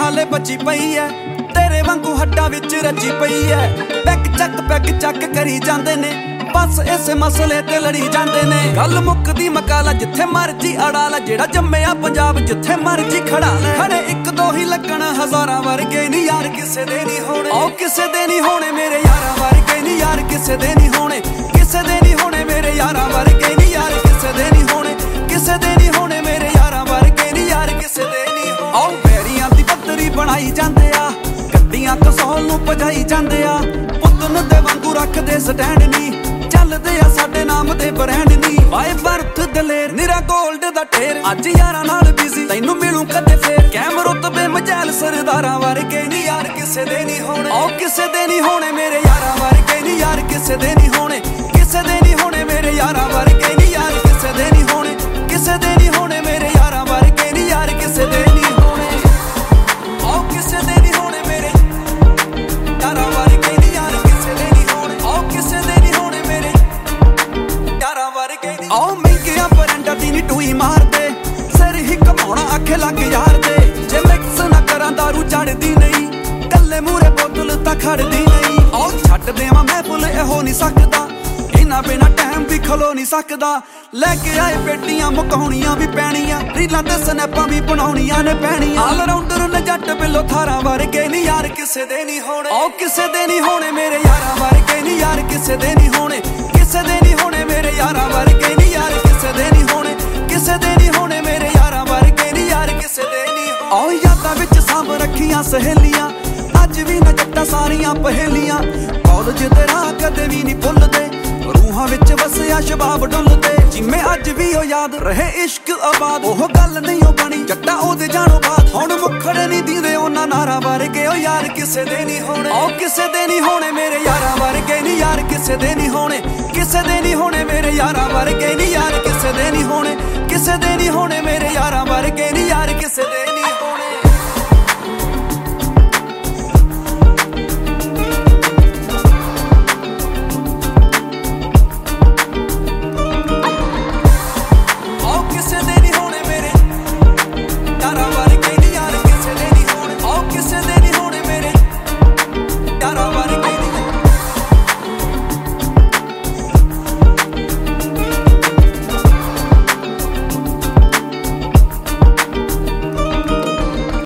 हाले बची पई है, तेरे वांगू हड्डां विच रची पई है। पैक चक करी जांदे ने, बस इस मसले ते लड़ी जांदे ने। गल मुकदी मकाला जिथे मर्जी अड़ा ला, जेड़ा जम्मिया पंजाब जिथे मर्जी खड़ा ले। खड़े एक दो ही लगन हजारां वर्गे नी यार किसे दे नी होने। ओ किसे दे नी होने मेरे यारां वर्गे नी यार किसे दे नी होने। किसे दे नी होने मेरे यारां वर्गे नी यार किसे दे नी होने। किसे दे नी होने मेरे यारां वर्गे नी यार किसे दे नी होने। ओ पैरियां दी पत्तरी बनाई जांदे आ, गड्डियां कसौल नूं भजाई जांदे आ। पुतन दे वांगू रखदे स्टैंड नी, चलदे आ साडे नाम they brand knee. Y birth Daler Nira gold दा ढेर, अज यारां नाल बिजी तैनूं मिलूं कदे फेर। कैमरो तबे मजैल सरदारां वर्गे नी यार किसे दे नी होने। ओ किसे दे नी होने मेरे यारां वर्गे नी यार किसे दे नी होने। किसे दे नी होने मेरे यारां वर्गे नी यार किसे दे नी होने। किसे दे नी होने मेरे यारां वर्गे नी यार किसे दे नी होने। ओ किसे दे नी होने मेरे यारां वर्गे नी यार किसे दे नी होने। ओ किसे दे नी होने मेरे यारां वर्गे नी। ओ महंगियां ब्रांडां दी नी टूई मारदे, सिर ही घमाउणा आखे लग यार दे। जे मिक्स ना करां दारू चढ़दी नहीं, कल्ले मूरे बोतल तां खड़दी नहीं। ओ छड्ड देवां महफिल इहो नहीं सकदा, इन्हां बिना टाइम भी खलो नहीं सकदा। लैके आए पेटियां मुकाउणियां भी पैणियां, रीलां ते स्नैपां भी बनाउणियां ने पैणियां। ऑल राउंडर ने जट बिलो थारा वर्गे नी यार किसे दे नी होने। ओ किसे दे नी होने मेरे यारां वर्गे नी यार किसे दे नी होने। किसे दे नी होने मेरे यारां वर्गे नी यार किसे दे नी होने। किसे दे नी होने मेरे यारां वर्गे नी यार किसे दे नी होने। ओ यादां विच सांभ रखियां सहेलियां, अज भी न जट्टां सारियां पहेलियां। कॉलेज दे राह कदे भी नी भुलदे, रूहां विच वसिया शबाब डुलदे। जिमें अज भी ओ याद रहे इश्क आबाद, ओह गल नहीं ओ बनी जट्टा ओदे जानो बाद। हुण मुखड़े नहीं दींदे ओना नारा वर्गे ओ यार किसे दे नी होने। ओ किसे दे नी होने मेरे यारां वर्गे नी यार किसे दे नी होने। किसे दे नी होने मेरे यारां वर्गे नी यार किसे दे नी होने। किसे दे नी होने मेरे यारां वर्गे नी यार किसे दे नी होने।